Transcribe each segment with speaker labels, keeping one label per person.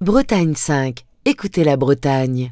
Speaker 1: Bretagne 5. Écoutez la Bretagne.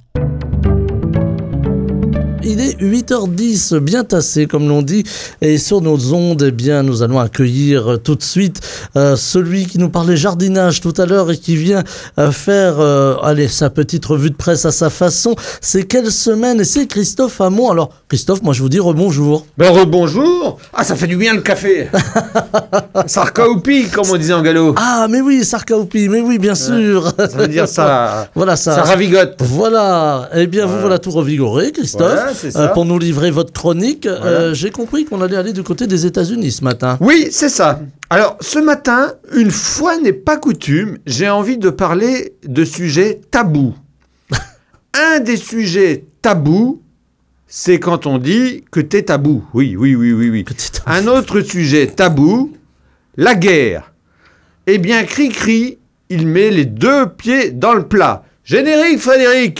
Speaker 2: Il est 8h10, bien tassé comme l'on dit, et sur nos ondes, eh bien, nous allons accueillir tout de suite celui qui nous parlait jardinage tout à l'heure et qui vient faire sa petite revue de presse à sa façon. C'est quelle semaine? Et c'est Christophe Hamon. Alors Christophe, moi je vous dis rebonjour.
Speaker 3: Ben rebonjour. Ah, ça fait du bien le café. Sarkaoupi, comme on disait en gallo.
Speaker 2: Ah mais oui, Sarkaoupi, mais oui bien sûr.
Speaker 3: Ça veut dire ça.
Speaker 2: Voilà
Speaker 3: ça ravigote.
Speaker 2: Voilà. Eh bien vous voilà tout revigoré, Christophe.
Speaker 3: Voilà, c'est ça.
Speaker 2: Pour nous livrer votre chronique.
Speaker 3: Voilà.
Speaker 2: J'ai compris qu'on allait aller du côté des États-Unis ce matin.
Speaker 3: Oui, c'est ça. Alors, ce matin, une fois n'est pas coutume, j'ai envie de parler de sujets tabous. Un des sujets tabous, c'est quand on dit que t'es tabou. Oui.
Speaker 2: Que t'es tabou.
Speaker 3: Un autre sujet tabou, la guerre. Eh bien, Cri-Cri, il met les deux pieds dans le plat. Générique, Frédéric.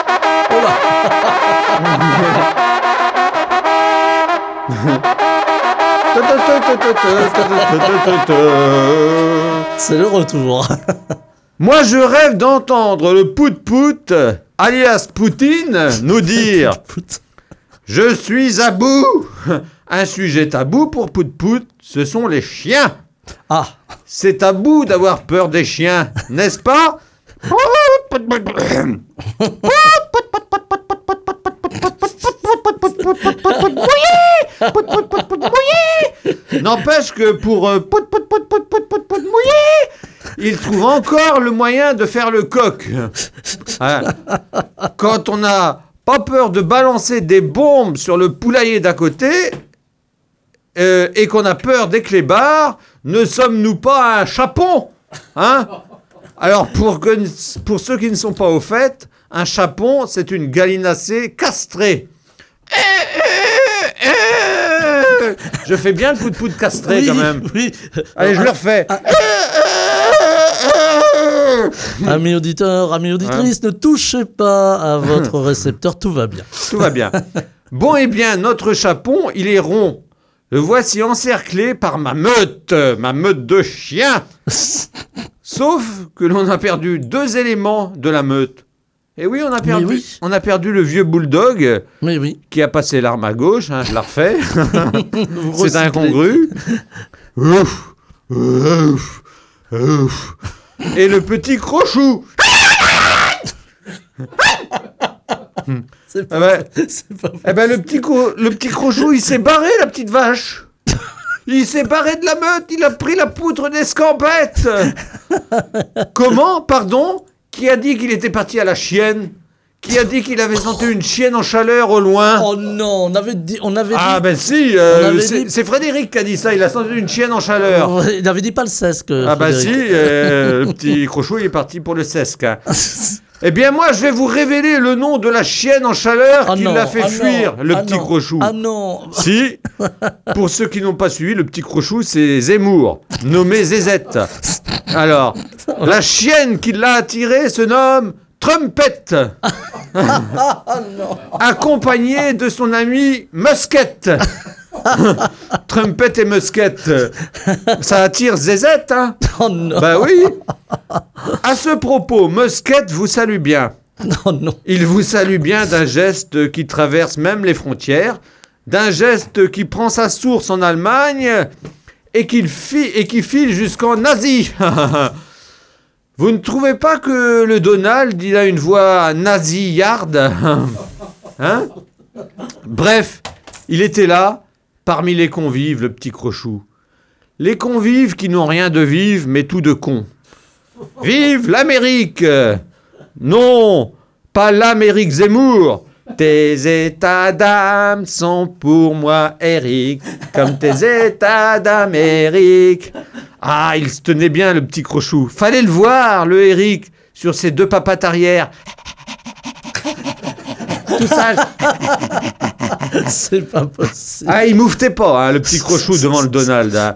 Speaker 2: C'est le retour.
Speaker 3: Moi, je rêve d'entendre le pout-pout, alias Poutine, nous dire « Je suis à bout !» Un sujet tabou pour pout-pout, ce sont les chiens.
Speaker 2: Ah,
Speaker 3: C'est tabou d'avoir peur des chiens, n'est-ce pas? N'empêche que pour il trouve encore le moyen de faire le coq. Hein. Quand on n'a pas peur de balancer des bombes sur le poulailler d'à côté et qu'on a peur des clébards, ne sommes-nous pas un chapon, hein? Alors pour ceux qui ne sont pas au fait, un chapon c'est une gallinacée castrée. Je fais bien le pout-pout castré
Speaker 2: oui,
Speaker 3: quand même.
Speaker 2: Oui.
Speaker 3: Allez, je le refais.
Speaker 2: Amis auditeurs, amis auditrices, ne touchez pas à votre récepteur, tout va bien.
Speaker 3: Tout va bien. Bon, eh bien, notre chapon, il est rond. Le voici encerclé par ma meute de chiens. Sauf que l'on a perdu deux éléments de la meute. Et oui, on a perdu le vieux bulldog
Speaker 2: Mais oui.
Speaker 3: qui a passé l'arme à gauche. Hein, je la refais.
Speaker 2: Vous
Speaker 3: C'est
Speaker 2: recyclez.
Speaker 3: incongru. Ouf, ouf, ouf. Et le petit crochou.
Speaker 2: C'est pas,
Speaker 3: Ah ouais.
Speaker 2: c'est pas
Speaker 3: Eh ben, le petit crochou, il s'est barré, la petite vache. Il s'est barré de la meute, il a pris la poutre d'escampette. Comment, pardon? Qui a dit qu'il était parti à la chienne? Qui a dit qu'il avait senti une chienne en chaleur au loin?
Speaker 2: Oh non, on avait dit.
Speaker 3: Ah ben si,
Speaker 2: avait
Speaker 3: c'est
Speaker 2: dit-
Speaker 3: c'est Frédéric qui a dit ça, il a senti une chienne en chaleur.
Speaker 2: Il avait dit pas le sesque.
Speaker 3: Ah bah si,
Speaker 2: Frédéric.
Speaker 3: le petit crochou il est parti pour le sesque. Hein. Eh bien moi je vais vous révéler le nom de la chienne en chaleur
Speaker 2: Ah
Speaker 3: qui
Speaker 2: non,
Speaker 3: l'a fait
Speaker 2: ah
Speaker 3: fuir,
Speaker 2: non,
Speaker 3: le
Speaker 2: ah
Speaker 3: petit
Speaker 2: non,
Speaker 3: crochou.
Speaker 2: Ah non.
Speaker 3: Si, pour ceux qui n'ont pas suivi, le petit crochou c'est Zemmour, nommé Zézette. Alors, la chienne qui l'a attiré se nomme Trumpette, accompagnée de son ami Musquette. Trumpette et Musquette, ça attire Zézette, hein?
Speaker 2: Oh non.
Speaker 3: Bah oui. À ce propos, Musquette vous salue bien.
Speaker 2: Oh non.
Speaker 3: Il vous salue bien d'un geste qui traverse même les frontières, d'un geste qui prend sa source en Allemagne et qui file jusqu'en Asie. Vous ne trouvez pas que le Donald, il a une voix nasillarde? Hein? Bref, il était là, parmi les convives, le petit crochou. Les convives qui n'ont rien de vif, mais tout de con. Vive l'Amérique! Non, pas l'Amérique Zemmour. Tes états d'âme sont pour moi Eric, comme tes états d'Amérique. Ah, il se tenait bien, le petit crochou. Fallait le voir, le Eric, sur ses deux papates arrière. Tout ça.
Speaker 2: C'est pas possible.
Speaker 3: Ah, il mouffetait pas, hein, le petit crochou devant le Donald. Hein.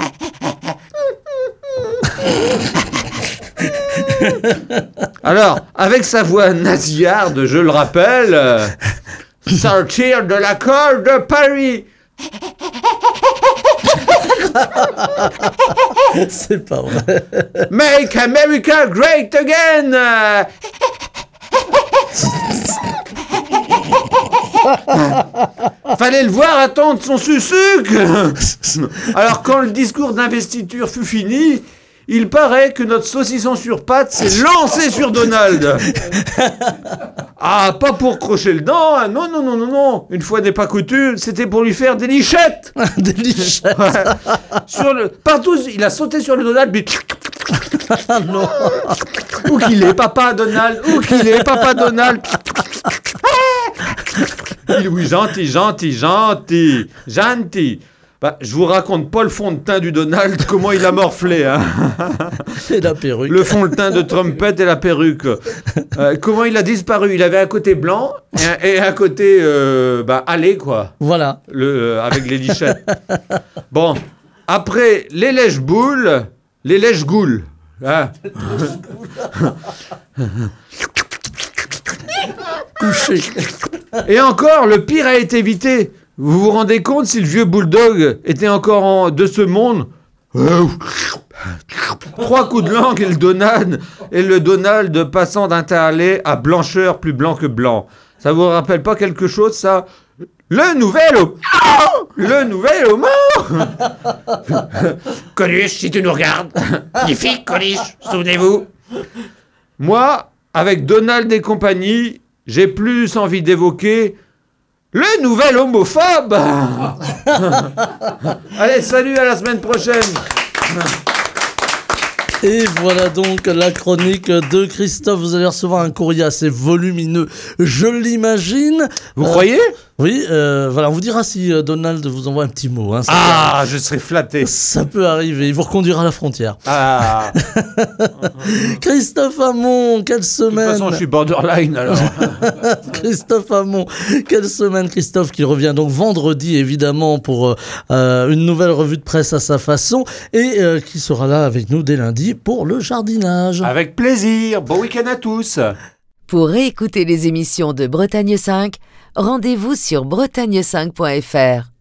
Speaker 3: Alors, avec sa voix nasillarde, je le rappelle, sortir de la colle de Paris.
Speaker 2: C'est pas vrai.
Speaker 3: Make America Great Again. Fallait le voir attendre son sucre. Alors quand le discours d'investiture fut fini, il paraît que notre saucisson sur pattes s'est lancé sur Donald. Ah, pas pour crocher le dent, hein. Non, non, non, non, non. Une fois n'est pas coutume, c'était pour lui faire des lichettes.
Speaker 2: Des lichettes.
Speaker 3: Ouais. Partout, il a sauté sur le Donald, mais...
Speaker 2: Ah non.
Speaker 3: Où qu'il est, papa Donald? Où qu'il est, papa Donald? Oui, gentil, gentil, gentil, gentil. Bah, je vous raconte pas le fond de teint du Donald, comment il a morflé. Hein.
Speaker 2: Et la perruque.
Speaker 3: Le fond de teint de trompette et la perruque. Comment il a disparu? Il avait un côté blanc et un côté allé, quoi.
Speaker 2: Voilà.
Speaker 3: Avec les lichettes. Bon, après les lèche-boules, les lèche-goules. Hein.
Speaker 2: Couché.
Speaker 3: Et encore, le pire a été évité. Vous vous rendez compte si le vieux bulldog était encore de ce monde? 3 coups de langue et le Donald passant d'un teint à lait à blancheur plus blanc que blanc. Ça vous rappelle pas quelque chose, ça? Le nouvel homme. Le nouvel homme. Coluche, si tu nous regardes. Magnifique, Coluche, souvenez-vous. Moi, avec Donald et compagnie, j'ai plus envie d'évoquer le nouvel homophobe. Allez, salut, à la semaine prochaine.
Speaker 2: Et voilà donc la chronique de Christophe. Vous allez recevoir un courrier assez volumineux, je l'imagine.
Speaker 3: Vous croyez?
Speaker 2: Oui, voilà, on vous dira si Donald vous envoie un petit mot. Hein,
Speaker 3: je serai flatté.
Speaker 2: Ça peut arriver, il vous reconduira à la frontière.
Speaker 3: Ah.
Speaker 2: Christophe Hamon, quelle semaine!
Speaker 3: De toute façon, je suis borderline alors.
Speaker 2: Christophe Hamon, quelle semaine, Christophe, qui revient donc vendredi évidemment pour une nouvelle revue de presse à sa façon et qui sera là avec nous dès lundi pour le jardinage.
Speaker 3: Avec plaisir, bon week-end à tous.
Speaker 1: Pour réécouter les émissions de Bretagne 5, rendez-vous sur bretagne5.fr.